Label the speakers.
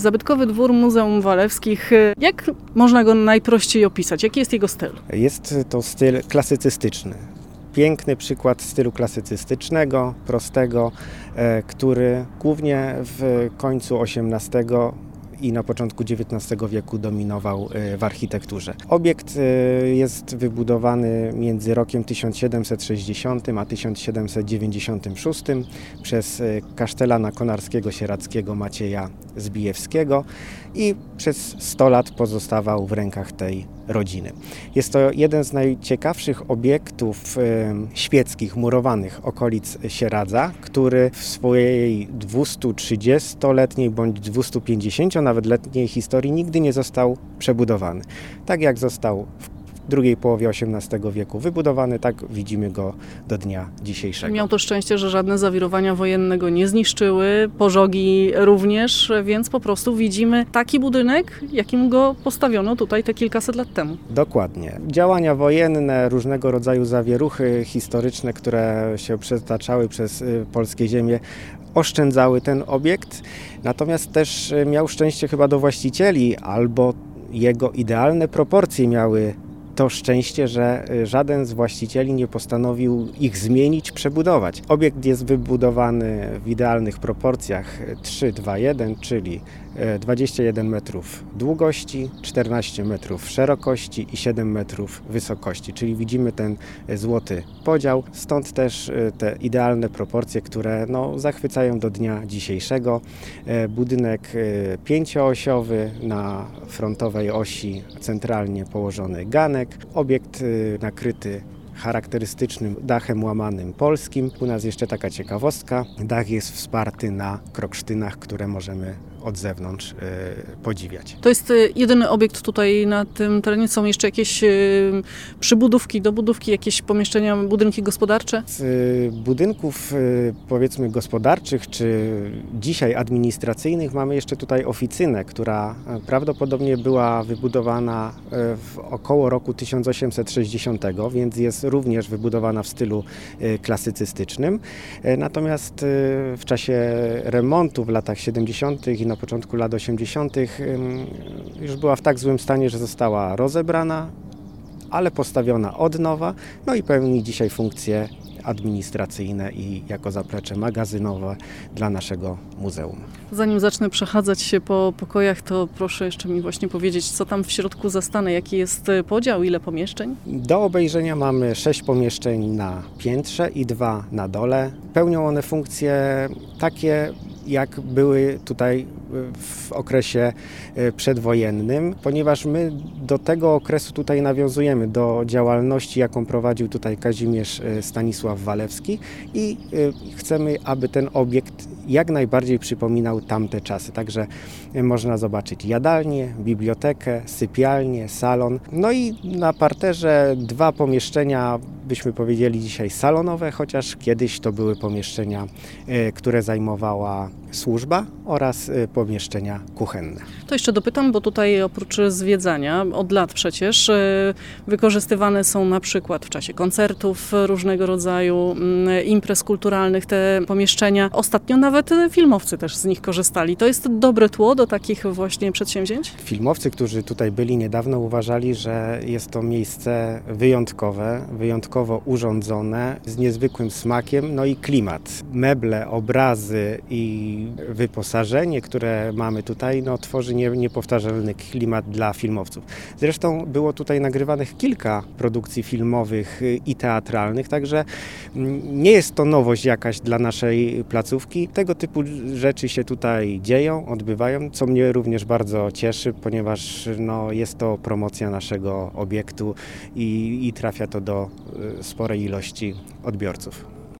Speaker 1: Zabytkowy dwór Muzeum Walewskich. Jak można go najprościej opisać? Jaki jest jego styl?
Speaker 2: Jest to styl klasycystyczny. Piękny przykład stylu klasycystycznego, prostego, który głównie w końcu XVIII i na początku XIX wieku dominował w architekturze. Obiekt jest wybudowany między rokiem 1760 a 1796 przez kasztelana konarskiego-sieradzkiego Macieja Zbijewskiego i przez 100 lat pozostawał w rękach tej rodziny. Jest to jeden z najciekawszych obiektów świeckich, murowanych okolic Sieradza, który w swojej 230-letniej bądź 250-nawet-letniej historii nigdy nie został przebudowany. Tak jak został w drugiej połowie XVIII wieku wybudowany, tak widzimy go do dnia dzisiejszego.
Speaker 1: Miał to szczęście, że żadne zawirowania wojenne go nie zniszczyły, pożogi również, więc po prostu widzimy taki budynek, jakim go postawiono tutaj te kilkaset lat temu.
Speaker 2: Dokładnie. Działania wojenne, różnego rodzaju zawieruchy historyczne, które się przetaczały przez polskie ziemie, oszczędzały ten obiekt, natomiast też miał szczęście chyba do właścicieli, albo jego idealne proporcje miały to szczęście, że żaden z właścicieli nie postanowił ich zmienić, przebudować. Obiekt jest wybudowany w idealnych proporcjach 3-2-1, czyli 21 metrów długości, 14 metrów szerokości i 7 metrów wysokości, czyli widzimy ten złoty podział, stąd też te idealne proporcje, które zachwycają do dnia dzisiejszego. Budynek 5-osiowy, na frontowej osi centralnie położony ganek, obiekt nakryty charakterystycznym dachem łamanym polskim. U nas jeszcze taka ciekawostka, dach jest wsparty na kroksztynach, które możemy od zewnątrz podziwiać.
Speaker 1: To jest jedyny obiekt tutaj na tym terenie? Są jeszcze jakieś przybudówki, dobudówki, jakieś pomieszczenia, budynki gospodarcze?
Speaker 2: Z budynków powiedzmy gospodarczych czy dzisiaj administracyjnych mamy jeszcze tutaj oficynę, która prawdopodobnie była wybudowana w około roku 1860, więc jest również wybudowana w stylu klasycystycznym. Natomiast w czasie remontu w latach 70. i na początku lat 80. już była w tak złym stanie, że została rozebrana, ale postawiona od nowa, i pełni dzisiaj funkcje administracyjne i jako zaplecze magazynowe dla naszego muzeum.
Speaker 1: Zanim zacznę przechadzać się po pokojach, to proszę jeszcze mi właśnie powiedzieć, co tam w środku zastanę, jaki jest podział, ile pomieszczeń?
Speaker 2: Do obejrzenia mamy 6 pomieszczeń na piętrze i 2 na dole. Pełnią one funkcje takie, jak były tutaj w okresie przedwojennym, ponieważ my do tego okresu tutaj nawiązujemy, do działalności, jaką prowadził tutaj Kazimierz Stanisław Walewski i chcemy, aby ten obiekt jak najbardziej przypominał tamte czasy. Także można zobaczyć jadalnię, bibliotekę, sypialnię, salon. I na parterze 2 pomieszczenia, byśmy powiedzieli dzisiaj salonowe, chociaż kiedyś to były pomieszczenia, które zajmowała służba oraz pomieszczenia kuchenne.
Speaker 1: To jeszcze dopytam, bo tutaj oprócz zwiedzania, od lat przecież wykorzystywane są na przykład w czasie koncertów różnego rodzaju, imprez kulturalnych te pomieszczenia. Ostatnio nawet filmowcy też z nich korzystali. To jest dobre tło do takich właśnie przedsięwzięć?
Speaker 2: Filmowcy, którzy tutaj byli niedawno, uważali, że jest to miejsce wyjątkowe, wyjątkowo urządzone, z niezwykłym smakiem, i klimat. Meble, obrazy i wyposażenie, które mamy tutaj, tworzy niepowtarzalny klimat dla filmowców. Zresztą było tutaj nagrywanych kilka produkcji filmowych i teatralnych, także nie jest to nowość jakaś dla naszej placówki. Tego typu rzeczy się tutaj dzieją, odbywają, co mnie również bardzo cieszy, ponieważ jest to promocja naszego obiektu i trafia to do sporej ilości odbiorców.